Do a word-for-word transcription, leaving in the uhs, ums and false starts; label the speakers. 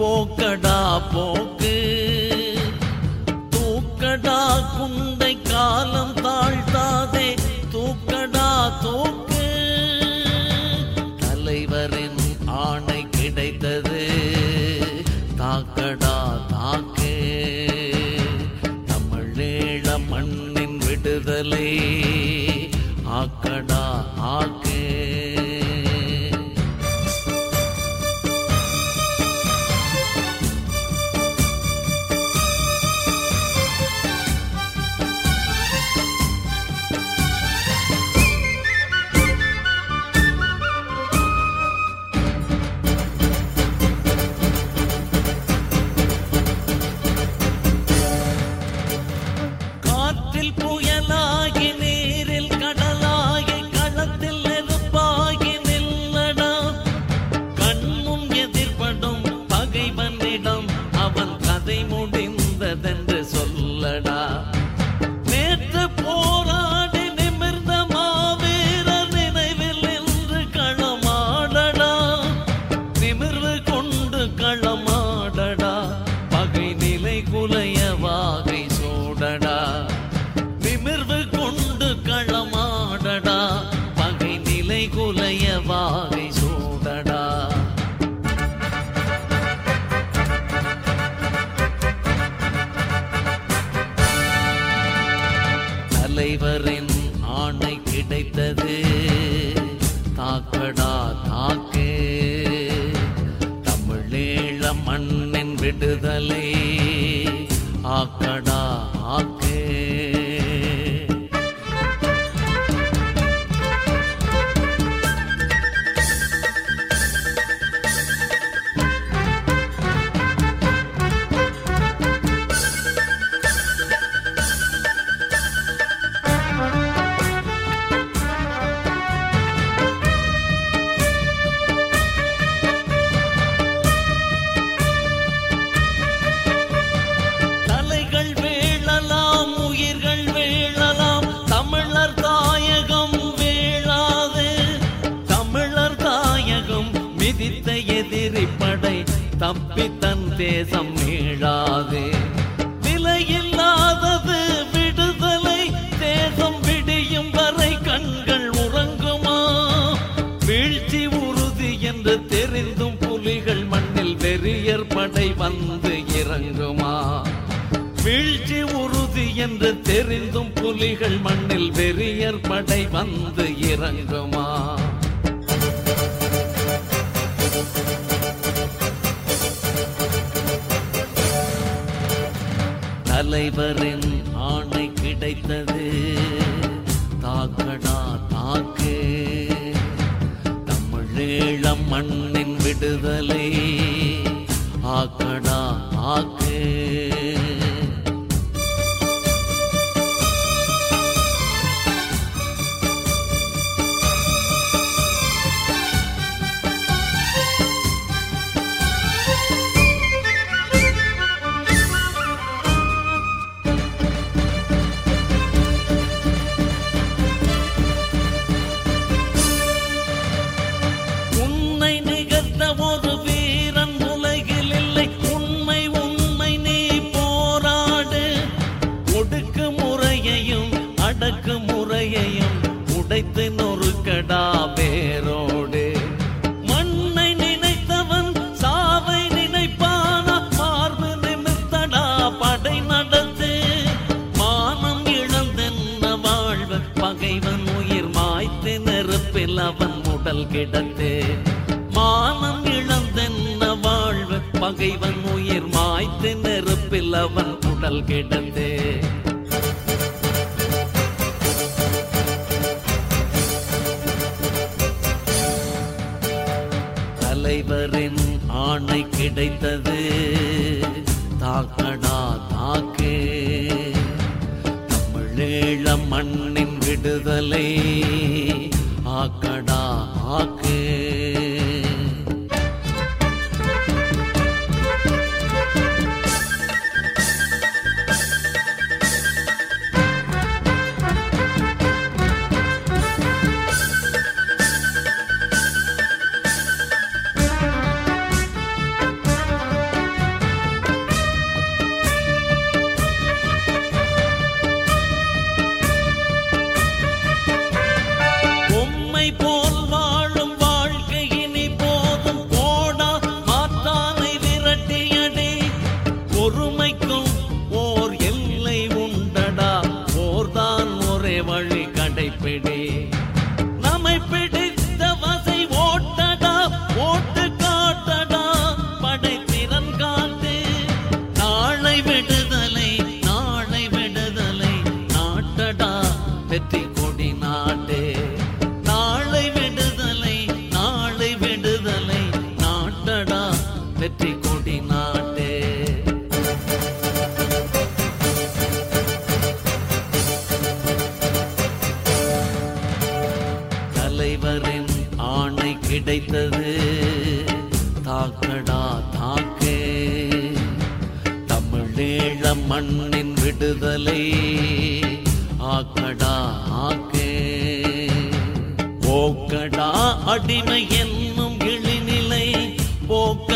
Speaker 1: போக்கடா போக்கு தூக்கடா குண்டை காலம் தாழ்த்தாதே தூக்கடா தூக்கு தலைவரின் ஆணை கிடைத்தது தாக்கடா தாக்கு தமிழீழ மண்ணின் விடுதலை ஆக்கடா ஆக்கு புயலாகி நீரில் கடலாகி களத்தில் நெருப்பாகி நில்லடா கண்முன் எதிர்படும் பகைவனிடம் அவன் கதை முடிந்ததென்று சொல்லடா நேற்று போராடி நிமிர்ந்த மாவீரர் நினைவில் என்று களமாடடா நிமிர்வு கொண்டு களமாடடா பகை நிலை குலைய வாகை சூடடா நிமிர்வு கொண்டு களமாடடா பகை நிலை குலைய வாகை சூடடா தலைவரின் ஆணை கிடைத்தது தாக்கடா தாக்கு தமிழீழ மண்ணின் விடுதலை ஆக்கடா ஆக்கு மிதித்த எதிரி படை தப்பி தன் தேசம் மீளாது விலையில்லாதது விடுதலை தேசம் விடியும் வரை கண்கள் உறங்குமா வீழ்ச்சி உறுதி என்று தெரிந்தும் புலிகள் மண்ணில் வெறியர் படை வந்து இறங்குமா வீழ்ச்சி உறுதி என்று தெரிந்தும் புலிகள் மண்ணில் வெறியர் படை வந்து இறங்குமா தலைவரின் ஆணை கிடைத்தது தாக்கடா தாக்கு தமிழீழ மண்ணின் விடுதலை ஆக்கடா ஆக்கு ஒரு வீரன் உலகில் இல்லை உண்மை உண்மை நீ போராடு ஒடுக்கு முறையையும் அடக்கு முறையையும் உடைத்து நொறுக்கடா வேரோடு மண்ணை நினைத்தவன் சாவை நினைப்பானா மார்பு நிமித்தடா படை நடத்து மானம் இழந்தென்ன வாழ்வு பகைவன் உயிர் மாய்த்து நெருப்பில் அவன் உடல் கிடத்து மானம் இழந்தென்ன வாழ்வு பகைவன் உயிர் மாய்த்து நெருப்பில் அவன் உடல் கிடந்து தலைவரின் ஆணை கிடைத்தது தாக்கடா தாக்கு தமிழீழ மண்ணின் விடுதலை ஆக்கடா ஆக்கு வெற்றி கொடி நாட்டு. தலைவரின் ஆணை கிடைத்தது, தாக்கடா தாக்கே, தமிழீழ மண்ணின் விடுதலை ஆக்கடா ஆக்கே. போக்கடா அடிமை என்னும் இழிநிலை போக்க